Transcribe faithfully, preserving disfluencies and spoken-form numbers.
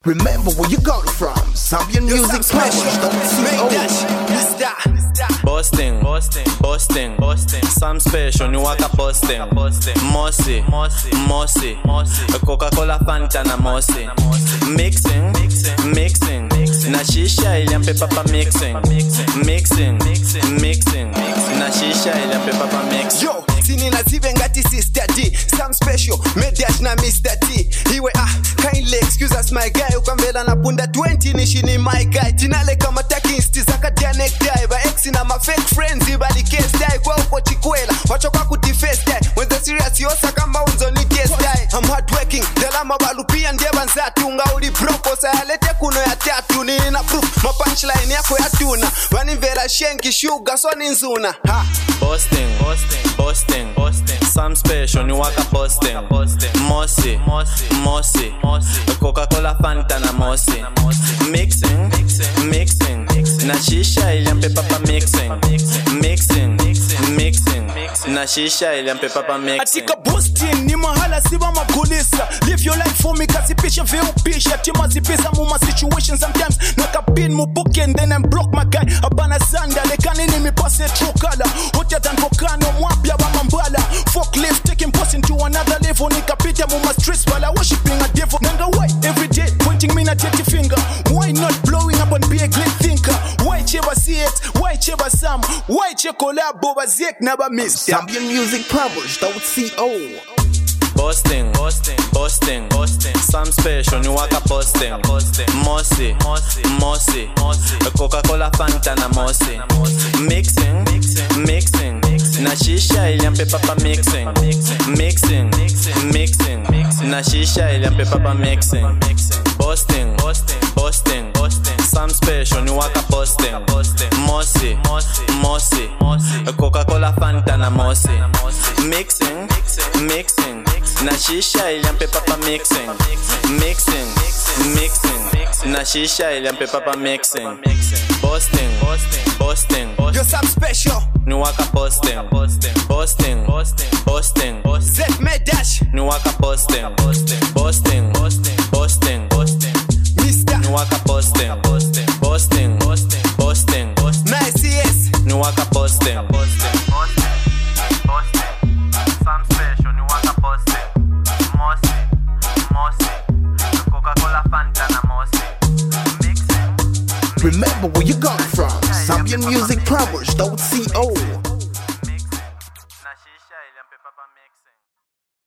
Remember where you got it from. Zambian music special. Don't see Bosting, Bosting, Bosting, Bosting. Some special, ni waka Bosting. Mosi, Mosi, Mosi. Coca-Cola, Fanta na Mosi. Mixing, mixing, na shisha iliampe papa mixing. Mixing, mixing, na shisha iliampe papa mixing. Yo, sini na zive ngati sister D. Some special, mediash na mister T. Iwe ah, kindly excuse us my guy. Ukambela na punda twenty nishi ni my guy. Tinale kama taki insti zaka dia necktie. Ba ex na ma fake friends ibali case die. Kwa upo chikwela, wachoka kutifest die. When the serious yosa kamba unzo ni case die. I'm hardworking, delama balupia ndeba nzatu. Nga uli bropo sa halete kuno ya tatu. Ni ina proof, ma punchline yako ya tuna. Wani vera shenki sugar so ni nzuna. Ha! Bosting, Bosting, Bosting, Bosting. Some special, ni waka Bosting. Mosi, Mosi, Mosi. Coca-Cola, Fanta na Mosi. Mixing, mixing, na shisha iliampe papa mixing. Mixing, mixing, na shisha iliampe papa mixing. Atika Boston ni mahala siba makulisa. Live your life for me kasi pisha veo pisha. Tima zipisa muma situation sometimes. Nakabin mu book and then I'm block my guy. Abana sanda lekani ni mi pase true color. Hotter than volcano mwapya wa mambala. Forklift taking boss into another level. Nikapita muma stress while worshiping a devil. Nanga why every day pointing me na dirty finger. Why not blowing up and be a great thinker? Why cheba see it? Why cheba Sam? Why che collabo bazek naba miss? Zambian music published. Don't see oh. Bosting, Bosting, Bosting, Bosting. Some special, ni waka Bosting. Mosi, Mosi, Mosi. Coca-Cola, Fanta na Mosi. Mixing, mixing, na shisha iliampe papa mixing. Mixing, mixing, na shisha iliampe papa mixing. Bosting, Bosting, Bosting, Bosting. Some special, ni waka Bosting. Mosi, Mosi, Mosi. Coca-Cola, Fanta na Mosi. Mixing, mixing, na shisha iliampe papa mixing. Mixing, mixing, na shisha iliampe papa mixing. Bosting, Bosting, Yo, some special. ni waka Bosting. Bosting, Bosting, Bosting, Z Medash. ni waka Bosting. Bosting, Bosting, Mister ni waka Bosting. Bosting, Bosting, Nice yes. ni waka Bosting. Some special, ni waka Bosting. Mosi, Mosi. Coca-Cola, Fanta na Mosi. Mixing. Remember where you got it from. Zambian music published. Don't see